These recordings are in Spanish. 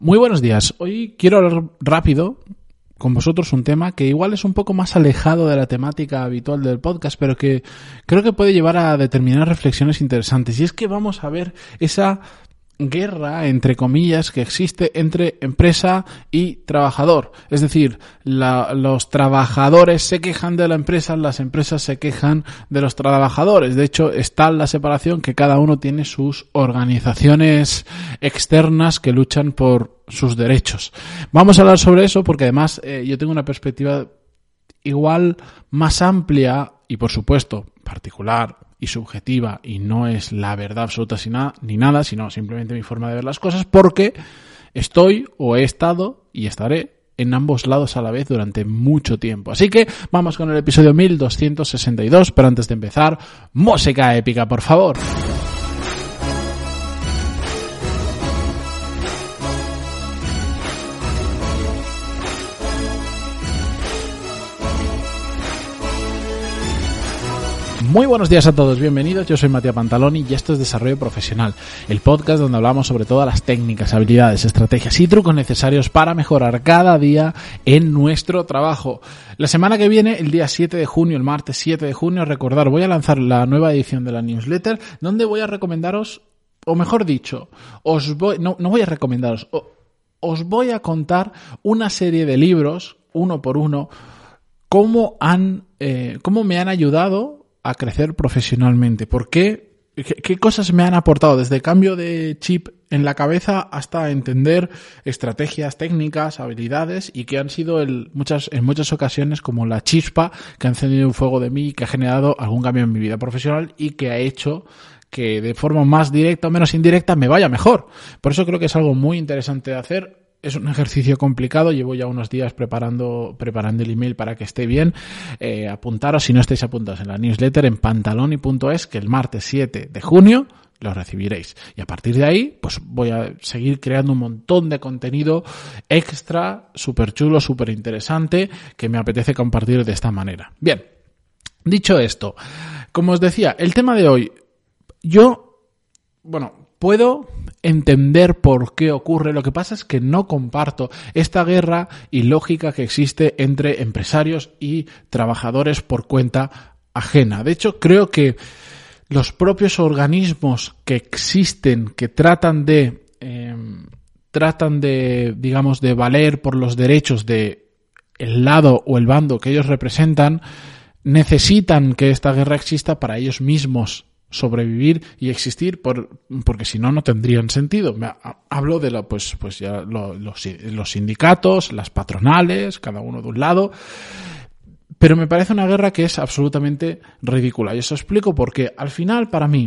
Muy buenos días. Hoy quiero hablar rápido con vosotros un tema que igual es un poco más alejado de la temática habitual del podcast, pero que creo que puede llevar a determinadas reflexiones interesantes. Y es que vamos a ver esa guerra, entre comillas, que existe entre empresa y trabajador. Es decir, los trabajadores se quejan de la empresa, las empresas se quejan de los trabajadores. De hecho, está la separación que cada uno tiene sus organizaciones externas que luchan por sus derechos. Vamos a hablar sobre eso porque además yo tengo una perspectiva igual más amplia y, por supuesto, particular y subjetiva, y no es la verdad absoluta ni nada, sino simplemente mi forma de ver las cosas, porque estoy o he estado y estaré en ambos lados a la vez durante mucho tiempo. Así que vamos con el episodio 1262, pero antes de empezar, música épica, por favor. Muy buenos días a todos, bienvenidos, yo soy Matías Pantaloni y esto es Desarrollo Profesional, el podcast donde hablamos sobre todas las técnicas, habilidades, estrategias y trucos necesarios para mejorar cada día en nuestro trabajo. La semana que viene, el día 7 de junio, el martes 7 de junio, recordar, voy a lanzar la nueva edición de la newsletter donde voy a recomendaros, o mejor dicho, os voy a contar una serie de libros, uno por uno, cómo me han ayudado a crecer profesionalmente. ¿Por qué? ¿Qué cosas me han aportado? Desde cambio de chip en la cabeza hasta entender estrategias, técnicas, habilidades y que han sido en muchas ocasiones como la chispa que ha encendido un fuego de mí y que ha generado algún cambio en mi vida profesional y que ha hecho que de forma más directa o menos indirecta me vaya mejor. Por eso creo que es algo muy interesante de hacer. Es un ejercicio complicado, llevo ya unos días preparando el email para que esté bien. Apuntaros, si no estáis apuntados en la newsletter, en pantaloni.es, que el martes 7 de junio lo recibiréis. Y a partir de ahí, pues voy a seguir creando un montón de contenido extra, súper chulo, súper interesante, que me apetece compartir de esta manera. Bien, dicho esto, como os decía, el tema de hoy, puedo entender por qué ocurre. Lo que pasa es que no comparto esta guerra ilógica que existe entre empresarios y trabajadores por cuenta ajena. De hecho, creo que los propios organismos que existen, que tratan de valer por los derechos de el lado o el bando que ellos representan, necesitan que esta guerra exista para ellos mismos sobrevivir y existir, porque si no tendrían sentido. Hablo de los sindicatos, las patronales, cada uno de un lado, pero me parece una guerra que es absolutamente ridícula. Y os explico por qué. Al final, para mí,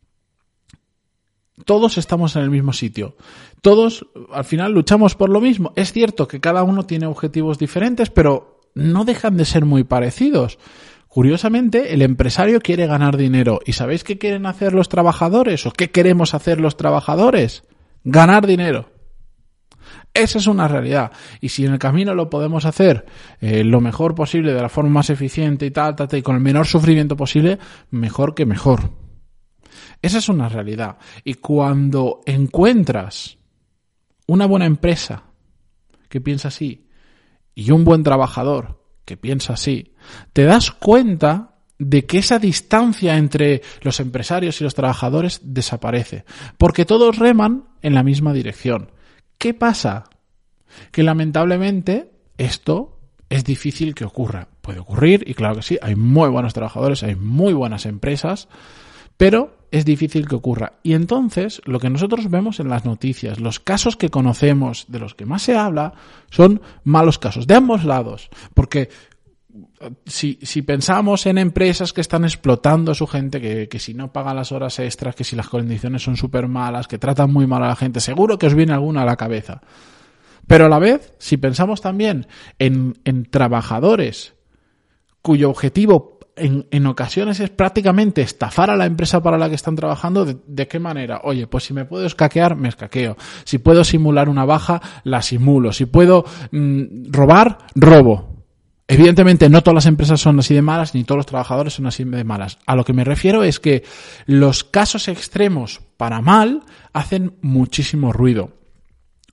todos estamos en el mismo sitio. Todos, al final, luchamos por lo mismo. Es cierto que cada uno tiene objetivos diferentes, pero no dejan de ser muy parecidos. Curiosamente, el empresario quiere ganar dinero. ¿Y sabéis qué quieren hacer los trabajadores? ¿O qué queremos hacer los trabajadores? Ganar dinero. Esa es una realidad. Y si en el camino lo podemos hacer lo mejor posible, de la forma más eficiente y con el menor sufrimiento posible, mejor que mejor. Esa es una realidad. Y cuando encuentras una buena empresa que piensa así y un buen trabajador que piensa así, te das cuenta de que esa distancia entre los empresarios y los trabajadores desaparece, porque todos reman en la misma dirección. ¿Qué pasa? Que lamentablemente esto es difícil que ocurra. Puede ocurrir, y claro que sí, hay muy buenos trabajadores, hay muy buenas empresas, pero es difícil que ocurra. Y entonces, lo que nosotros vemos en las noticias, los casos que conocemos, de los que más se habla, son malos casos, de ambos lados. Porque si pensamos en empresas que están explotando a su gente, que si no pagan las horas extras, que si las condiciones son súper malas, que tratan muy mal a la gente, seguro que os viene alguna a la cabeza. Pero a la vez, si pensamos también en trabajadores cuyo objetivo en ocasiones es prácticamente estafar a la empresa para la que están trabajando, ¿de qué manera? Oye, pues si me puedo escaquear, me escaqueo. Si puedo simular una baja, la simulo. Si puedo robar, robo. Evidentemente no todas las empresas son así de malas, ni todos los trabajadores son así de malas. A lo que me refiero es que los casos extremos para mal hacen muchísimo ruido.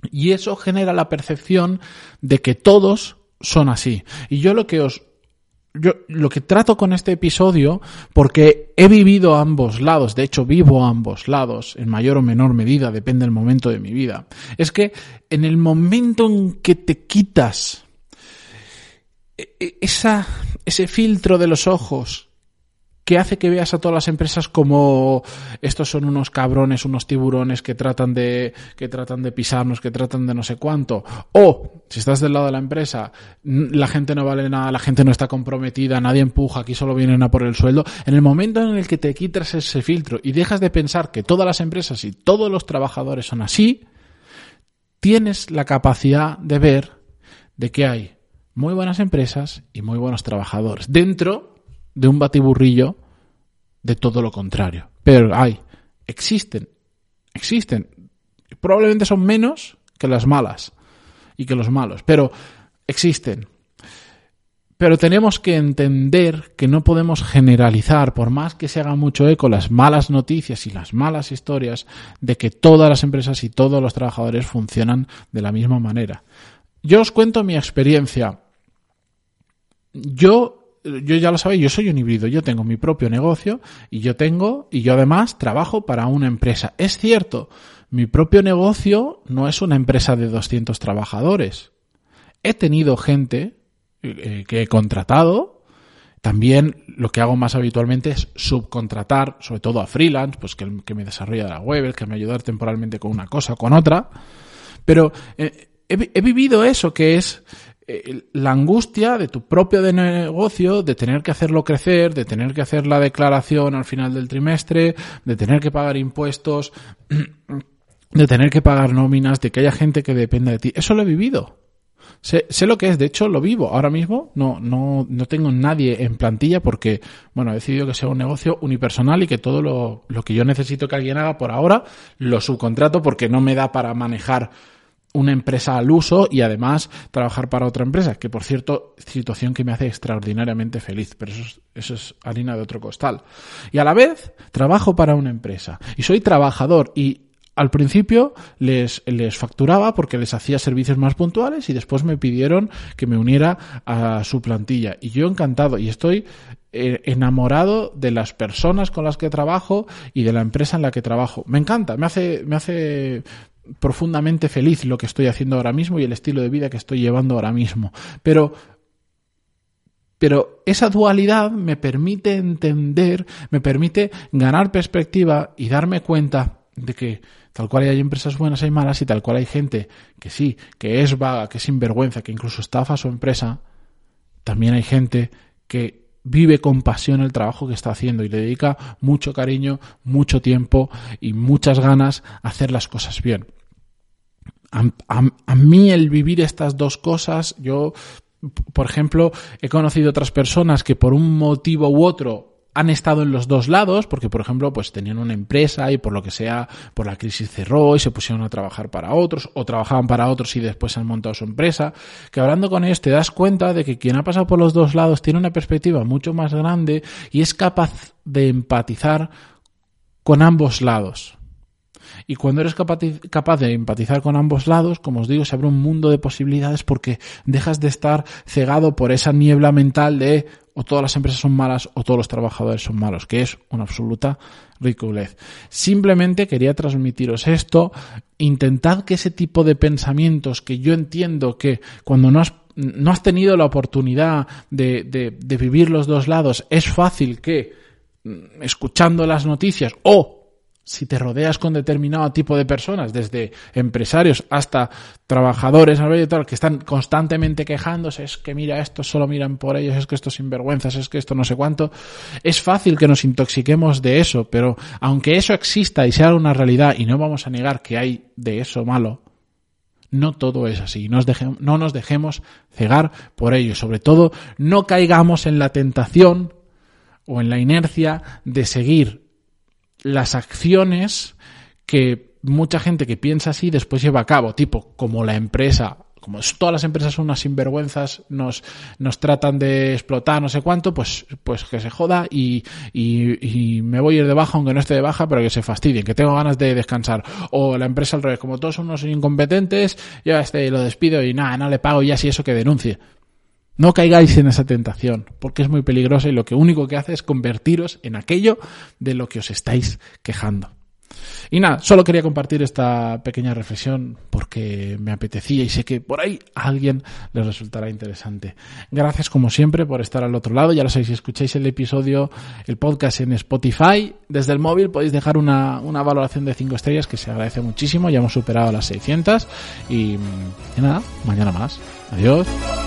Y eso genera la percepción de que todos son así. Y yo lo que trato con este episodio, porque he vivido ambos lados, de hecho vivo ambos lados, en mayor o menor medida, depende del momento de mi vida, es que en el momento en que te quitas ese filtro de los ojos que hace que veas a todas las empresas como estos son unos cabrones, unos tiburones que tratan de pisarnos, que tratan de no sé cuánto, o si estás del lado de la empresa, la gente no vale nada, la gente no está comprometida, nadie empuja, aquí solo vienen a por el sueldo. En el momento en el que te quitas ese filtro y dejas de pensar que todas las empresas y todos los trabajadores son así, tienes la capacidad de ver de que hay muy buenas empresas y muy buenos trabajadores dentro de un batiburrillo de todo lo contrario. Pero existen. Probablemente son menos que las malas y que los malos, pero existen. Pero tenemos que entender que no podemos generalizar, por más que se haga mucho eco las malas noticias y las malas historias, de que todas las empresas y todos los trabajadores funcionan de la misma manera. Yo os cuento mi experiencia. Yo ya lo sabéis, yo soy un híbrido, yo tengo mi propio negocio y yo además trabajo para una empresa. Es cierto, mi propio negocio no es una empresa de 200 trabajadores. He tenido gente que he contratado. También lo que hago más habitualmente es subcontratar, sobre todo a freelance, pues que me desarrolla la web, el que me ayuda temporalmente con una cosa o con otra. Pero he vivido eso, que es la angustia de tu propio negocio, de tener que hacerlo crecer, de tener que hacer la declaración al final del trimestre, de tener que pagar impuestos, de tener que pagar nóminas, de que haya gente que dependa de ti. Eso lo he vivido. Sé lo que es, de hecho lo vivo. Ahora mismo no tengo nadie en plantilla porque, bueno, he decidido que sea un negocio unipersonal y que todo lo que yo necesito que alguien haga por ahora lo subcontrato porque no me da para manejar una empresa al uso y además trabajar para otra empresa, que por cierto, situación que me hace extraordinariamente feliz, pero eso es harina de otro costal. Y a la vez trabajo para una empresa y soy trabajador y al principio les facturaba porque les hacía servicios más puntuales y después me pidieron que me uniera a su plantilla y yo encantado y estoy enamorado de las personas con las que trabajo y de la empresa en la que trabajo. Me encanta, me hace profundamente feliz lo que estoy haciendo ahora mismo y el estilo de vida que estoy llevando ahora mismo. Pero esa dualidad me permite entender, me permite ganar perspectiva y darme cuenta de que tal cual hay empresas buenas, hay malas y tal cual hay gente que sí, que es vaga, que es sinvergüenza, que incluso estafa a su empresa, también hay gente que vive con pasión el trabajo que está haciendo y le dedica mucho cariño, mucho tiempo y muchas ganas a hacer las cosas bien. A mí el vivir estas dos cosas, yo, por ejemplo, he conocido otras personas que por un motivo u otro han estado en los dos lados, porque por ejemplo pues tenían una empresa y por lo que sea, por la crisis cerró y se pusieron a trabajar para otros, o trabajaban para otros y después han montado su empresa, que hablando con ellos te das cuenta de que quien ha pasado por los dos lados tiene una perspectiva mucho más grande y es capaz de empatizar con ambos lados. Y cuando eres capaz de empatizar con ambos lados, como os digo, se abre un mundo de posibilidades porque dejas de estar cegado por esa niebla mental de o todas las empresas son malas o todos los trabajadores son malos, que es una absoluta ridiculez. Simplemente quería transmitiros esto. Intentad que ese tipo de pensamientos que yo entiendo que cuando no has tenido la oportunidad de vivir los dos lados, es fácil que escuchando las noticias o si te rodeas con determinado tipo de personas, desde empresarios hasta trabajadores que están constantemente quejándose, es que mira, estos solo miran por ellos, es que estos sinvergüenzas, es que esto no sé cuánto, es fácil que nos intoxiquemos de eso, pero aunque eso exista y sea una realidad, y no vamos a negar que hay de eso malo, no todo es así, no nos dejemos cegar por ello, sobre todo no caigamos en la tentación o en la inercia de seguir las acciones que mucha gente que piensa así después lleva a cabo, tipo como la empresa como todas las empresas son unas sinvergüenzas, nos tratan de explotar, no sé cuánto, pues que se joda y me voy a ir de baja aunque no esté de baja, pero que se fastidien, que tengo ganas de descansar. O la empresa al revés, como todos son unos incompetentes, yo lo despido y nada, no le pago y así eso que denuncie. No caigáis en esa tentación, porque es muy peligrosa y lo que único que hace es convertiros en aquello de lo que os estáis quejando. Y nada, solo quería compartir esta pequeña reflexión porque me apetecía y sé que por ahí a alguien les resultará interesante. Gracias como siempre por estar al otro lado. Ya lo sabéis, si escucháis el podcast en Spotify, desde el móvil podéis dejar una valoración de 5 estrellas que se agradece muchísimo. Ya hemos superado las 600 y nada, mañana más. Adiós.